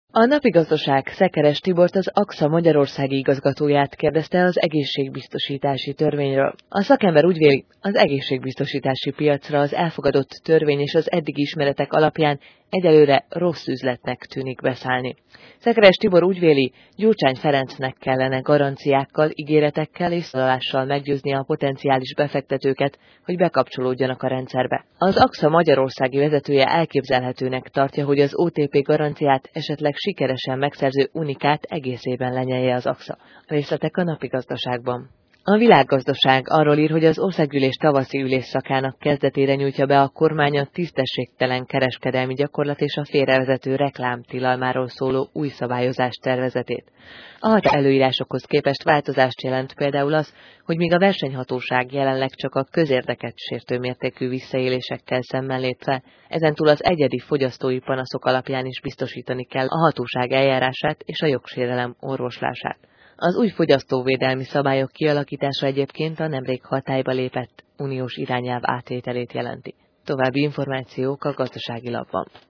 A Napi Gazdaság Szekeres Tibort, az AXA magyarországi igazgatóját kérdezte az egészségbiztosítási törvényről. A szakember úgy véli, az egészségbiztosítási piacra az elfogadott törvény és az eddigi ismeretek alapján egyelőre rossz üzletnek tűnik beszállni. Szekeres Tibor úgy véli, Gyurcsány Ferencnek kellene garanciákkal, ígéretekkel és szavazással meggyőzni a potenciális befektetőket, hogy bekapcsolódjanak a rendszerbe. Az AXA magyarországi vezetője elképzelhetőnek tartja, hogy az OTP garanciát esetleg sikeresen megszerző Unicát egészében lenyelje az AXA. Részletek a Napi Gazdaságban. A Világgazdaság arról ír, hogy az Országgyűlés tavaszi ülésszakának kezdetére nyújtja be a kormány a tisztességtelen kereskedelmi gyakorlat és a félrevezető reklám tilalmáról szóló új szabályozás tervezetét. A hatályos előírásokhoz képest változást jelent például az, hogy míg a versenyhatóság jelenleg csak a közérdeket sértő mértékű visszaélésekkel szemben lép fel, ezentúl az egyedi fogyasztói panaszok alapján is biztosítani kell a hatóság eljárását és a jogsérelem orvoslását. Az új fogyasztóvédelmi szabályok kialakítása egyébként a nemrég hatályba lépett uniós irányelv átvételét jelenti. További információk a Gazdasági Lapban.